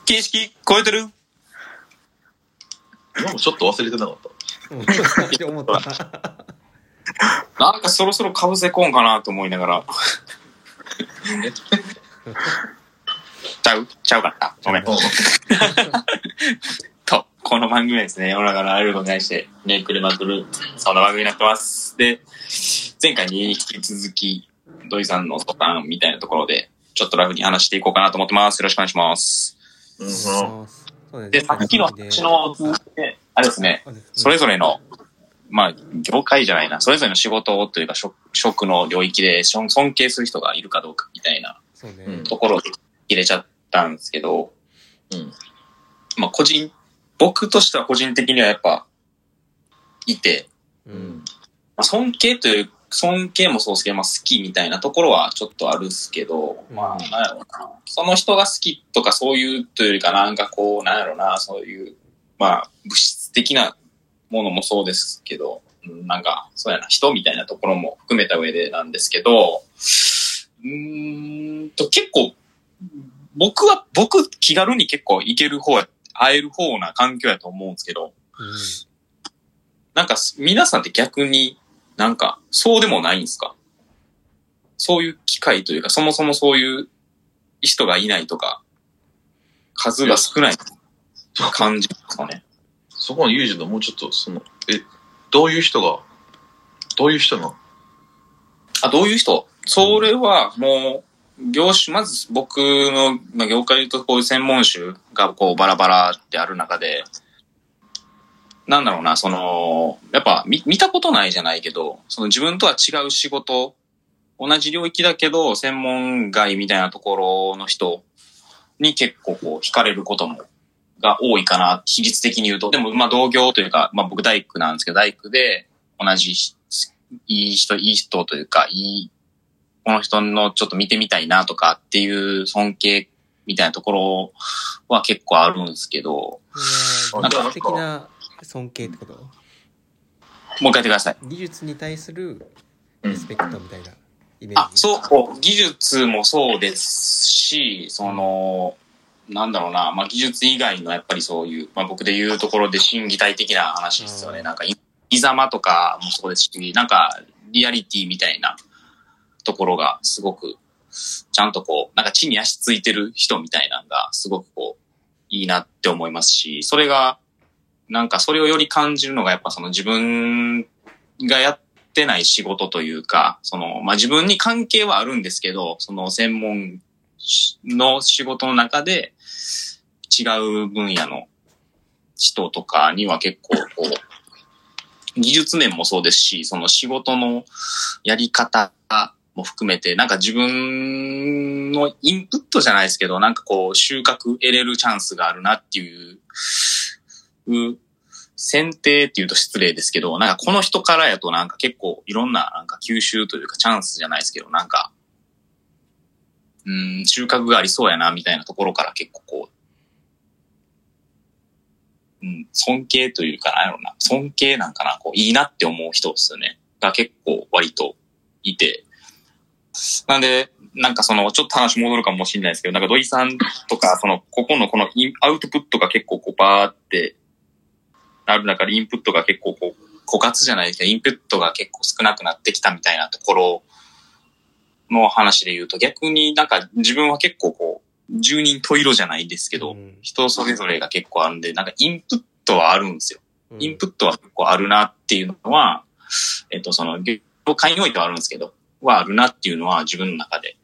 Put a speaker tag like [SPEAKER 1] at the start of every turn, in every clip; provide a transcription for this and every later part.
[SPEAKER 1] 形式超えてる？
[SPEAKER 2] 今もちょっと忘れてなかった。
[SPEAKER 3] って思った。
[SPEAKER 1] なんかそろそろかぶせこんかなと思いながら。ちゃうかった。ごめん。と、この番組はですね、世の中のあらゆることに対してね、くれまくる、そんな番組になってます。で、前回に引き続き、土井さんの相談みたいなところで、ちょっとラフに話していこうかなと思ってます。よろしくお願いします。で、さっきの話の続きで、あれですね、それぞれの、まあ、業界じゃないな、それぞれの仕事というか、職の領域で尊敬する人がいるかどうかみたいなところを入れちゃったんですけど、まあ、僕としては個人的にはやっぱ、いて、まあ、尊敬もそうですけど、まあ、好きみたいなところはちょっとあるっすけど、まあ、なんやろうな。その人が好きとかそういうというよりかなんかこう、なんやろうな、そういう、まあ、物質的なものもそうですけど、なんか、そうやな、人みたいなところも含めた上でなんですけど、結構、僕気軽に結構行ける方や、会える方な環境やと思うんですけど、なんか皆さんって逆になんかそうでもないんですか？そういう機会というか、そもそもそういう人がいないとか、数が少ない感じですかね。
[SPEAKER 2] そこのユージのもうちょっとどういう人なの？
[SPEAKER 1] どういう人？それはもう、まず僕の、まあ、業界で言うとこういう専門種がこうバラバラってある中で、なんだろうな、やっぱ見たことないじゃないけど、自分とは違う仕事、同じ領域だけど、専門外みたいなところの人に結構こう惹かれることが多いかな、比率的に言うと。でも、まあ同業というか、まあ僕大工なんですけど、大工で同じいい人というか、この人のちょっと見てみたいなとかっていう尊敬みたいなところは結構あるんですけど。
[SPEAKER 3] 技術的な尊敬ってこと？もう
[SPEAKER 1] 一回言ってください。
[SPEAKER 3] 技術に対するリスペクトみたいなイメージ。
[SPEAKER 1] そう、技術もそうですし、なんだろうな、まあ技術以外のやっぱりそういう、まあ僕で言うところで心技体的な話ですよね。なんか、いざまとかもそうですし、なんか、リアリティみたいなところがすごく、ちゃんとこう、なんか地に足ついてる人みたいなのがすごくこう、いいなって思いますし、それが、なんかそれをより感じるのがやっぱ自分がやってない仕事というか、まあ自分に関係はあるんですけど、専門の仕事の中で違う分野の人とかには結構こう、技術面もそうですし、仕事のやり方も含めて、なんか自分のインプットじゃないですけど、なんかこう収穫得れるチャンスがあるなっていう選定っていうと失礼ですけど、なんかこの人からやとなんか結構いろんななんか吸収というかチャンスじゃないですけど、なんか、収穫がありそうやなみたいなところから結構こう、尊敬というかなんやろな、尊敬なんかな、こういいなって思う人ですよね。が結構割といて。なんで、なんかちょっと話戻るかもしれないですけど、なんか土井さんとか、ここのアウトプットが結構こうバーってある中でインプットが結構こう、枯渇じゃないですけど、インプットが結構少なくなってきたみたいなところの話で言うと、逆になんか自分は結構こう、十人十色じゃないですけど、人それぞれが結構あるんで、なんかインプットはあるんですよ。インプットは結構あるなっていうのは、業界においてはあるんですけど、はあるなっていうのは自分の中で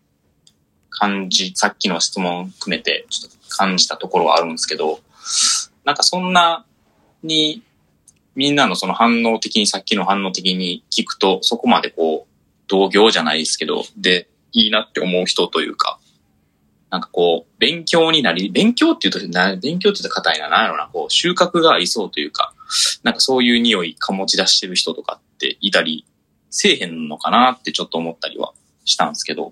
[SPEAKER 1] さっきの質問含めてちょっと感じたところはあるんですけど、なんかそんなにみんなの反応的に、さっきの反応的に聞くと、そこまでこう、同業じゃないですけど、で、いいなって思う人というか、なんかこう、勉強って言うと硬いな、なんやろな、こう、収穫がありそうというか、なんかそういう匂い醸し出してる人とかっていたり、せえへんのかなってちょっと思ったりはしたんですけど。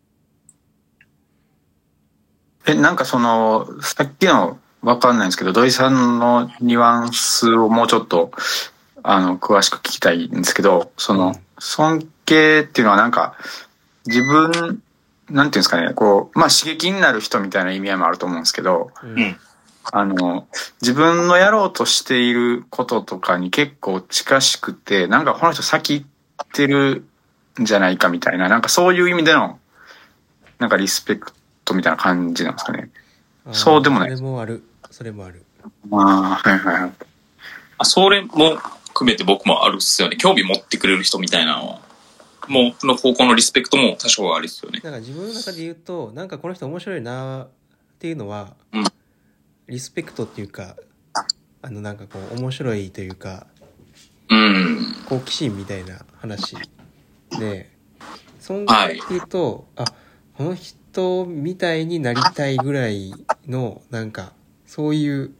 [SPEAKER 4] なんかさっきのわかんないんですけど、土井さんのニュアンスをもうちょっと、詳しく聞きたいんですけど、尊敬っていうのはなんか、自分なんていうんですかね、こう、まあ刺激になる人みたいな意味合いもあると思うんですけど、自分のやろうとしていることとかに結構近しくて、なんかこの人先行ってるんじゃないかみたいな、なんかそういう意味での、なんかリスペクトみたいな感じなんですかね。そうでもない。
[SPEAKER 3] それもある。それもある。
[SPEAKER 4] ああ、はいはいはい。
[SPEAKER 1] それも含めて僕もあるっすよね。興味持ってくれる人みたいなのは。もう、の方向のリスペクトも多少はあるっすよね。
[SPEAKER 3] なんか自分の中で言うと、なんかこの人面白いなっていうのは、リスペクトっていうか、なんかこう、面白いというか、好奇心みたいな話で、そんなに言うと、この人みたいになりたいぐらいの、なんか、そういう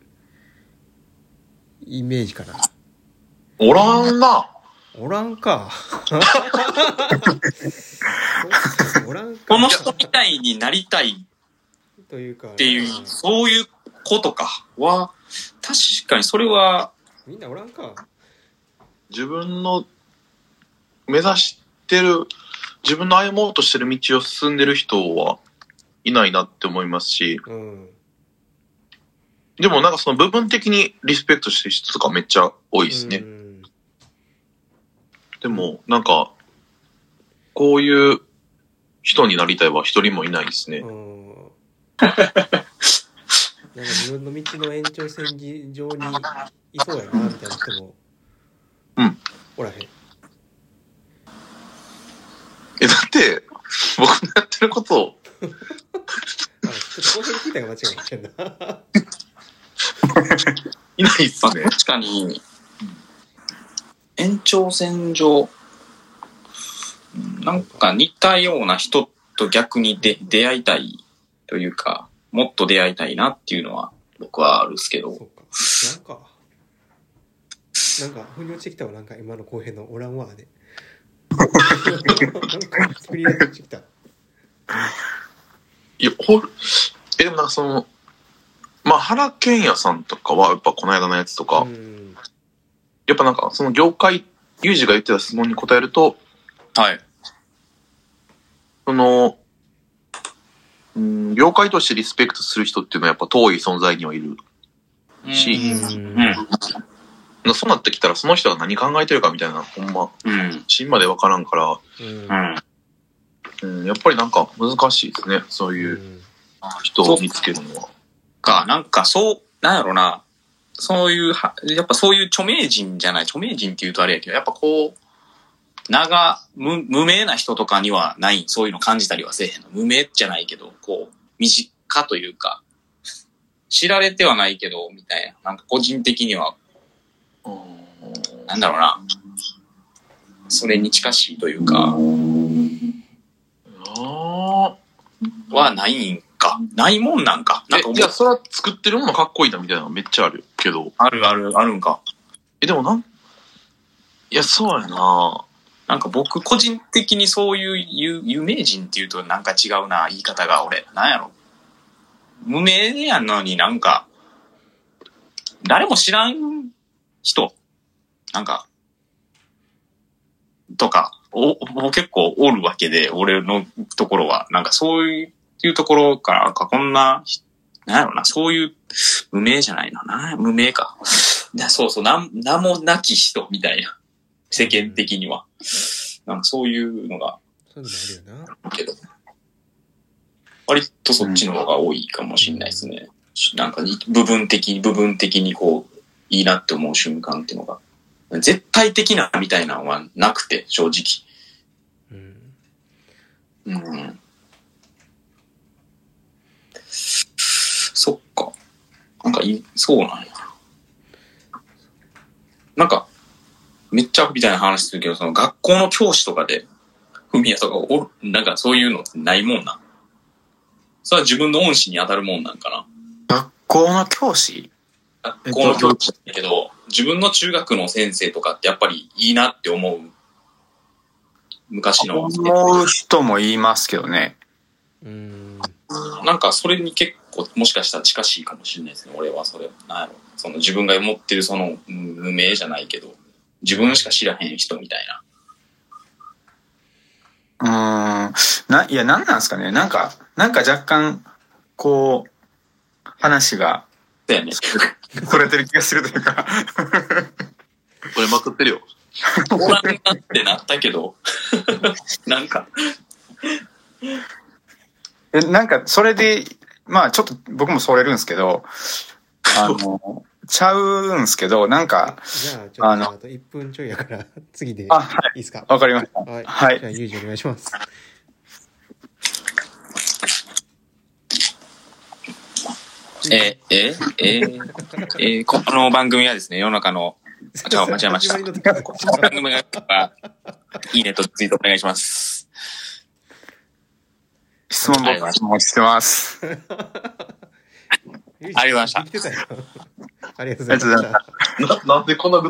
[SPEAKER 3] イメージかな。
[SPEAKER 2] おらんな。
[SPEAKER 3] おらんか。おらんか。
[SPEAKER 1] この人みたいになりたい
[SPEAKER 3] というか
[SPEAKER 1] っていう、そういうことかは、確かにそれは、
[SPEAKER 3] みんなおらんか。
[SPEAKER 2] 自分の目指してる、自分の歩もうとしてる道を進んでる人はいないなって思いますし、でもなんかその部分的にリスペクトしてる人とかめっちゃ多いですね。でもなんか、こういう人になりたいは一人もいないですね。
[SPEAKER 3] なんか自分の道の延長線上にいそうやなみたいな人もおらへん。
[SPEAKER 2] だって僕のやってることを
[SPEAKER 3] ちょっとこういう聞いたが間違いないんだ。
[SPEAKER 2] いないっすね。
[SPEAKER 1] 確かに延長線上なんか似たような人と逆に出会いたいというか、もっと出会いたいなっていうのは僕はあるっすけど。
[SPEAKER 3] なんか腑に落ちてきたわ。なんか今の後編のオランワーで。なんか振り落ちてきた。
[SPEAKER 2] いや、でもなんかその、まあ原健也さんとかはやっぱこの間のやつとか、やっぱなんかその業界、ユージが言ってた質問に答えると、
[SPEAKER 1] はい。
[SPEAKER 2] その、業界としてリスペクトする人っていうのはやっぱ遠い存在にはいるし、そうなってきたらその人が何考えてるかみたいな、ほんま、芯までわからんから、やっぱりなんか難しいですね、そういう人を見つけるのは。
[SPEAKER 1] なんかそう、なんやろな、そういう、やっぱそういう著名人じゃない、著名人って言うとあれやけど、やっぱこう、無名な人とかにはない、そういうの感じたりはせえへんの。無名じゃないけど、こう、身近というか、知られてはないけど、みたいな。なんか個人的には、なんだろうな、それに近しいというか、はないんか。ないもんなんか。
[SPEAKER 2] いや、それは作ってるものかっこいいなみたいなのめっちゃあるけど。
[SPEAKER 1] あるんか。
[SPEAKER 2] でもいや、そうやな。
[SPEAKER 1] なんか僕個人的にそういう有名人っていうとなんか違うな、言い方が俺。なんやろ。無名やのになんか、誰も知らん人なんか、とか、結構おるわけで、俺のところは。なんかそういうところから、なんかこんな、なんやろな、そういう、無名じゃないな、無名か。そうそう、名もなき人みたいな。世間的には。なんかそういうのが。
[SPEAKER 3] そういうのもあるよな。
[SPEAKER 1] けど。割とそっちの方が多いかもしれないですね。なんか部分的にこう、いいなって思う瞬間っていうのが。絶対的なみたいなのはなくて、正直。そっか。なんかそうなんや。なんか、めっちゃみたいな話するけど、その学校の教師とかで、フミヤとかなんかそういうのってないもんな。それは自分の恩師に当たるもんなんかな。
[SPEAKER 4] 学校の教師？
[SPEAKER 1] 学校の教師だけど、自分の中学の先生とかってやっぱりいいなって思う。昔の。
[SPEAKER 4] 思う人も言いますけどね。
[SPEAKER 1] なんかそれに結構もしかしたら近しいかもしれないですね。俺はそれ。なんやろ。その自分が持ってるその無名じゃないけど、自分しか知らへん人みたいな。
[SPEAKER 4] いや、なんですかね。なんか若干、こう、話が、
[SPEAKER 1] そうやね。
[SPEAKER 4] それてる気がするというか。
[SPEAKER 2] これまくってるよ。
[SPEAKER 1] おらんなってなったけど、なんか。
[SPEAKER 4] なんか、それで、まあちょっと僕もそれるんですけど、ちゃうんすけど、なんか、
[SPEAKER 3] じゃあ、ちょっとあと1分ちょいやから、次でいいですか？
[SPEAKER 4] わかりました。
[SPEAKER 3] はい。
[SPEAKER 4] はい。
[SPEAKER 3] じゃあ、ユージお願いします。
[SPEAKER 1] この番組はですね、世の中の、間違えました。この番組が、いいねとツイートお願いします。
[SPEAKER 4] 質問僕もしてます。
[SPEAKER 1] ありがとうございました。
[SPEAKER 3] ありがとうございました。
[SPEAKER 2] なんでこんな